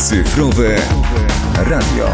Cyfrowe Radio.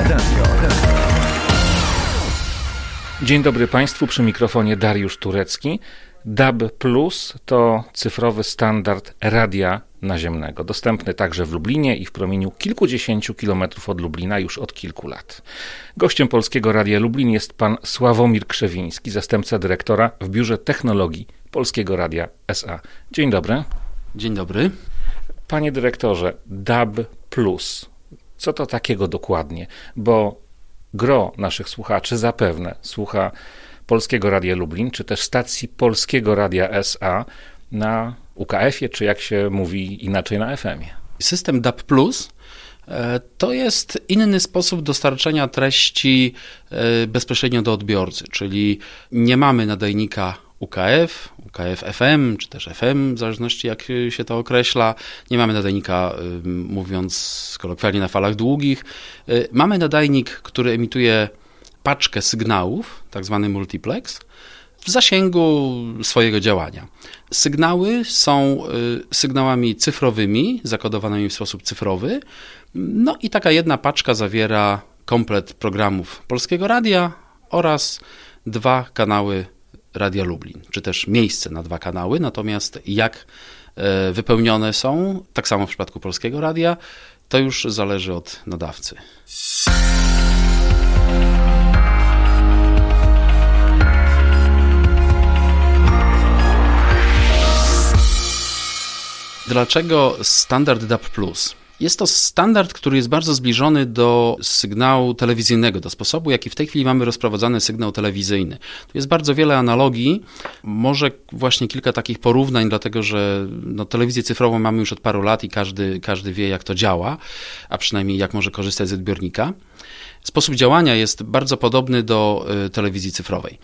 Dzień dobry Państwu, przy mikrofonie Dariusz Turecki. DAB+ to cyfrowy standard radia naziemnego, dostępny także w Lublinie i w promieniu kilkudziesięciu kilometrów od Lublina już od kilku lat. Gościem Polskiego Radia Lublin jest pan Sławomir Krzewiński, zastępca dyrektora w Biurze Technologii Polskiego Radia S.A. Dzień dobry. Dzień dobry. Panie dyrektorze, DAB+, co to takiego dokładnie? Bo gro naszych słuchaczy zapewne słucha Polskiego Radia Lublin, czy też stacji Polskiego Radia S.A. na UKF-ie, czy jak się mówi inaczej na FM-ie. System DAB+ to jest inny sposób dostarczania treści bezpośrednio do odbiorcy, czyli nie mamy nadajnika UKF FM, czy też FM, w zależności jak się to określa. Nie mamy nadajnika, mówiąc kolokwialnie, na falach długich. Mamy nadajnik, który emituje paczkę sygnałów, tak zwany multiplex, w zasięgu swojego działania. Sygnały są sygnałami cyfrowymi, zakodowanymi w sposób cyfrowy. No i taka jedna paczka zawiera komplet programów Polskiego Radia oraz 2 kanały Radia Lublin, czy też miejsce na 2 kanały. Natomiast jak wypełnione są, tak samo w przypadku Polskiego Radia, to już zależy od nadawcy. Dlaczego standard DAB+? Jest to standard, który jest bardzo zbliżony do sygnału telewizyjnego, do sposobu, jaki w tej chwili mamy rozprowadzany sygnał telewizyjny. Tu jest bardzo wiele analogii, może właśnie kilka takich porównań, dlatego że telewizję cyfrową mamy już od paru lat i każdy wie, jak to działa, a przynajmniej jak może korzystać z odbiornika. Sposób działania jest bardzo podobny do telewizji cyfrowej.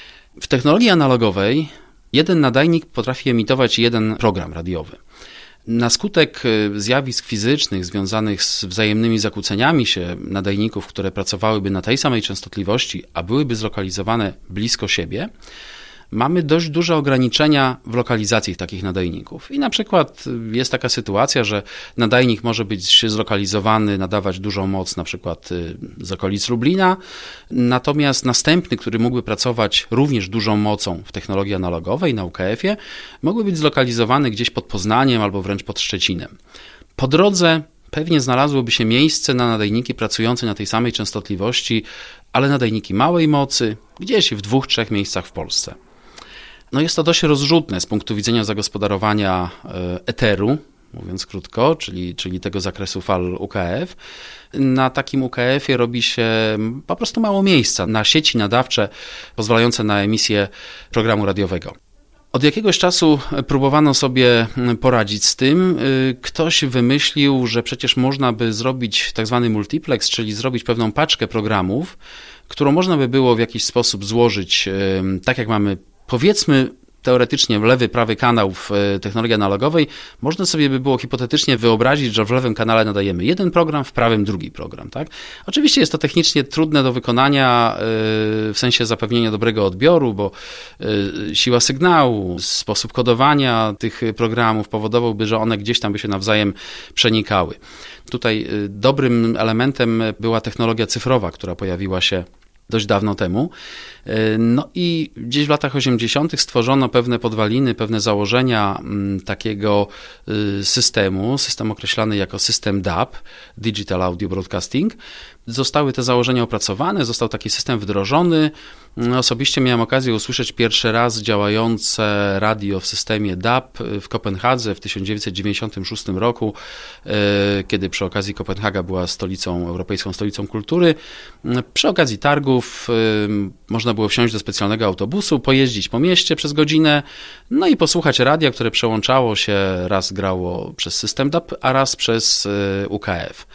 W technologii analogowej jeden nadajnik potrafi emitować jeden program radiowy. Na skutek zjawisk fizycznych związanych z wzajemnymi zakłóceniami się nadajników, które pracowałyby na tej samej częstotliwości, a byłyby zlokalizowane blisko siebie, mamy dość duże ograniczenia w lokalizacji takich nadajników. I na przykład jest taka sytuacja, że nadajnik może być zlokalizowany, nadawać dużą moc na przykład z okolic Lublina, natomiast następny, który mógłby pracować również dużą mocą w technologii analogowej na UKF-ie, mógłby być zlokalizowany gdzieś pod Poznaniem albo wręcz pod Szczecinem. Po drodze pewnie znalazłoby się miejsce na nadajniki pracujące na tej samej częstotliwości, ale nadajniki małej mocy, gdzieś w 2-3 miejscach w Polsce. Jest to dość rozrzutne z punktu widzenia zagospodarowania eteru, mówiąc krótko, czyli tego zakresu fal UKF. Na takim UKF-ie robi się po prostu mało miejsca na sieci nadawcze pozwalające na emisję programu radiowego. Od jakiegoś czasu próbowano sobie poradzić z tym. Ktoś wymyślił, że przecież można by zrobić tak zwany multiplex, czyli zrobić pewną paczkę programów, którą można by było w jakiś sposób złożyć, tak jak mamy, powiedzmy, teoretycznie lewy, prawy kanał w technologii analogowej, można sobie by było hipotetycznie wyobrazić, że w lewym kanale nadajemy jeden program, w prawym drugi program. Tak? Oczywiście jest to technicznie trudne do wykonania w sensie zapewnienia dobrego odbioru, bo siła sygnału, sposób kodowania tych programów powodowałby, że one gdzieś tam by się nawzajem przenikały. Tutaj dobrym elementem była technologia cyfrowa, która pojawiła się dość dawno temu. I gdzieś w latach 80. stworzono pewne podwaliny, pewne założenia takiego systemu. System określany jako system DAB, Digital Audio Broadcasting. Zostały te założenia opracowane, został taki system wdrożony. Osobiście miałem okazję usłyszeć pierwszy raz działające radio w systemie DAB w Kopenhadze w 1996 roku, kiedy przy okazji Kopenhaga była europejską stolicą kultury. Przy okazji targów można było wsiąść do specjalnego autobusu, pojeździć po mieście przez godzinę, i posłuchać radia, które przełączało się, raz grało przez system DAB, a raz przez UKF.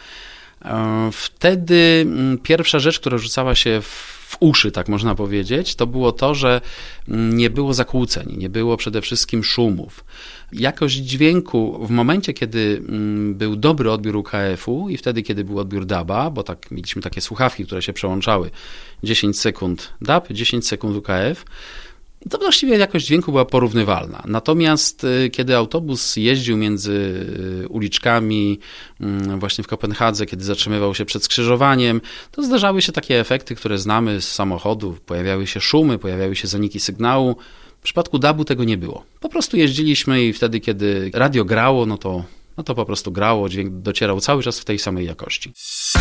Wtedy pierwsza rzecz, która rzucała się w uszy, tak można powiedzieć, to było to, że nie było zakłóceń, nie było przede wszystkim szumów. Jakość dźwięku w momencie, kiedy był dobry odbiór UKF-u i wtedy, kiedy był odbiór DAB-a, bo tak mieliśmy takie słuchawki, które się przełączały 10 sekund DAB, 10 sekund UKF, to właściwie jakość dźwięku była porównywalna. Natomiast kiedy autobus jeździł między uliczkami właśnie w Kopenhadze, kiedy zatrzymywał się przed skrzyżowaniem, to zdarzały się takie efekty, które znamy z samochodów. Pojawiały się szumy, pojawiały się zaniki sygnału. W przypadku DAB-u tego nie było. Po prostu jeździliśmy i wtedy, kiedy radio grało, no to po prostu grało, dźwięk docierał cały czas w tej samej jakości.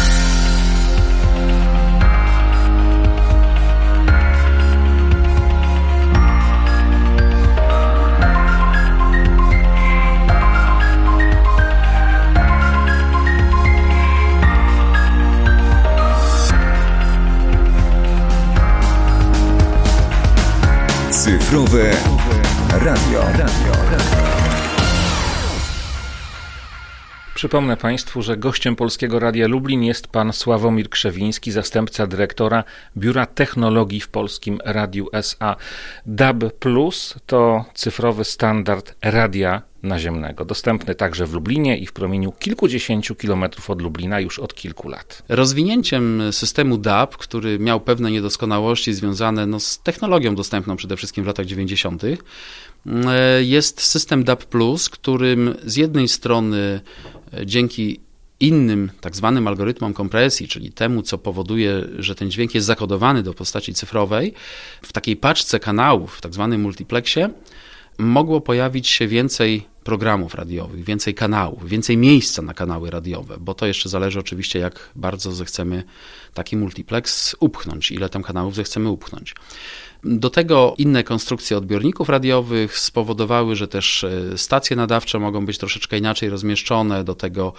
Cyfrowe Radio. Przypomnę Państwu, że gościem Polskiego Radia Lublin jest pan Sławomir Krzewiński, zastępca dyrektora Biura Technologii w Polskim Radiu SA. DAB+ to cyfrowy standard radia naziemnego, dostępny także w Lublinie i w promieniu kilkudziesięciu kilometrów od Lublina już od kilku lat. Rozwinięciem systemu DAB, który miał pewne niedoskonałości związane z technologią dostępną przede wszystkim w latach 90., jest system DAB+, którym z jednej strony dzięki innym tak zwanym algorytmom kompresji, czyli temu, co powoduje, że ten dźwięk jest zakodowany do postaci cyfrowej, w takiej paczce kanałów, w tak zwanym multiplexie, mogło pojawić się więcej programów radiowych, więcej kanałów, więcej miejsca na kanały radiowe, bo to jeszcze zależy oczywiście, jak bardzo zechcemy taki multiplex upchnąć, ile tam kanałów zechcemy upchnąć. Do tego inne konstrukcje odbiorników radiowych spowodowały, że też stacje nadawcze mogą być troszeczkę inaczej rozmieszczone, do tego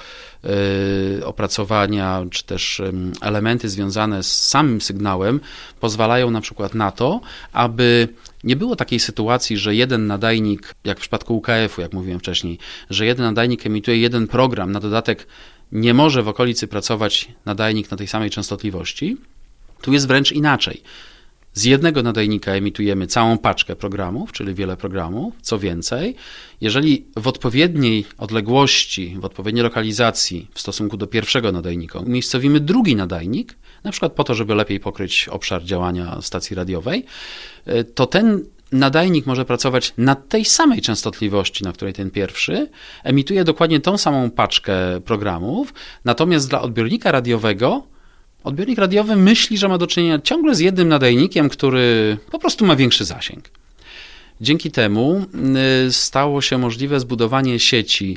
opracowania czy też elementy związane z samym sygnałem pozwalają na przykład na to, aby nie było takiej sytuacji, że jeden nadajnik, jak w przypadku UKF-u, jak mówiłem wcześniej, że jeden nadajnik emituje jeden program, na dodatek nie może w okolicy pracować nadajnik na tej samej częstotliwości. Tu jest wręcz inaczej. Z jednego nadajnika emitujemy całą paczkę programów, czyli wiele programów. Co więcej, jeżeli w odpowiedniej odległości, w odpowiedniej lokalizacji w stosunku do pierwszego nadajnika umiejscowimy drugi nadajnik, na przykład po to, żeby lepiej pokryć obszar działania stacji radiowej, to ten nadajnik może pracować na tej samej częstotliwości, na której ten pierwszy, emituje dokładnie tą samą paczkę programów, natomiast dla odbiornika radiowego odbiornik radiowy myśli, że ma do czynienia ciągle z jednym nadajnikiem, który po prostu ma większy zasięg. Dzięki temu stało się możliwe zbudowanie sieci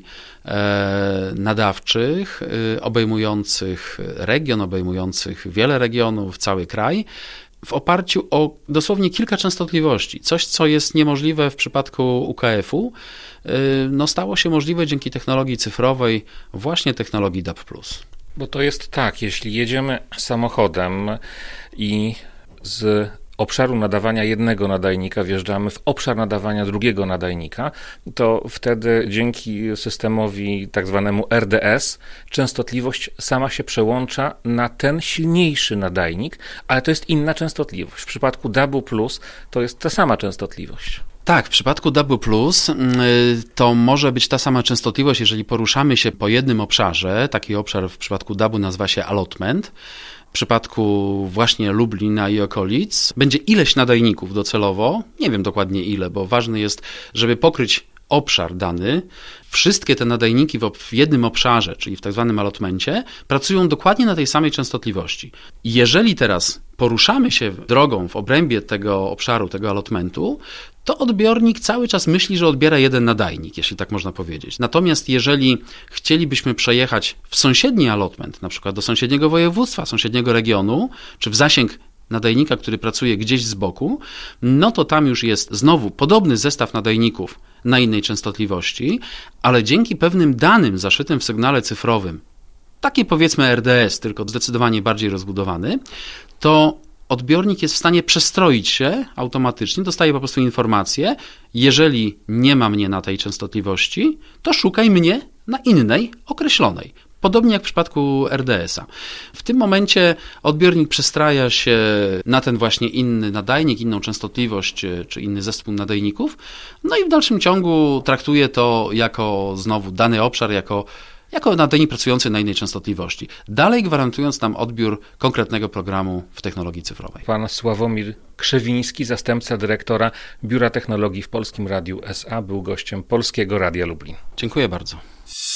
nadawczych obejmujących region, obejmujących wiele regionów, cały kraj, w oparciu o dosłownie kilka częstotliwości. Coś, co jest niemożliwe w przypadku UKF-u, stało się możliwe dzięki technologii cyfrowej, właśnie technologii DAB+. Bo to jest tak, jeśli jedziemy samochodem i z obszaru nadawania jednego nadajnika wjeżdżamy w obszar nadawania drugiego nadajnika, to wtedy dzięki systemowi tak zwanemu RDS częstotliwość sama się przełącza na ten silniejszy nadajnik, ale to jest inna częstotliwość. W przypadku DAB+ to jest ta sama częstotliwość. Tak, w przypadku DAB+ to może być ta sama częstotliwość, jeżeli poruszamy się po jednym obszarze. Taki obszar w przypadku DAB-u nazywa się allotment. W przypadku właśnie Lublina i okolic będzie ileś nadajników docelowo, nie wiem dokładnie ile, bo ważne jest, żeby pokryć obszar dany. Wszystkie te nadajniki w jednym obszarze, czyli w tak zwanym allotmencie, pracują dokładnie na tej samej częstotliwości. Jeżeli teraz poruszamy się drogą w obrębie tego obszaru, tego allotmentu, to odbiornik cały czas myśli, że odbiera jeden nadajnik, jeśli tak można powiedzieć. Natomiast jeżeli chcielibyśmy przejechać w sąsiedni allotment, na przykład do sąsiedniego województwa, sąsiedniego regionu, czy w zasięg nadajnika, który pracuje gdzieś z boku, no to tam już jest znowu podobny zestaw nadajników na innej częstotliwości, ale dzięki pewnym danym zaszytym w sygnale cyfrowym, takie powiedzmy RDS, tylko zdecydowanie bardziej rozbudowany, to odbiornik jest w stanie przestroić się automatycznie, dostaje po prostu informację, jeżeli nie ma mnie na tej częstotliwości, to szukaj mnie na innej, określonej. Podobnie jak w przypadku RDS-a. W tym momencie odbiornik przestraja się na ten właśnie inny nadajnik, inną częstotliwość czy inny zespół nadajników, no i w dalszym ciągu traktuje to jako znowu dany obszar, jako jako na antenie pracującej na innej częstotliwości, dalej gwarantując nam odbiór konkretnego programu w technologii cyfrowej. Pan Sławomir Krzewiński, zastępca dyrektora Biura Technologii w Polskim Radiu SA, był gościem Polskiego Radia Lublin. Dziękuję bardzo.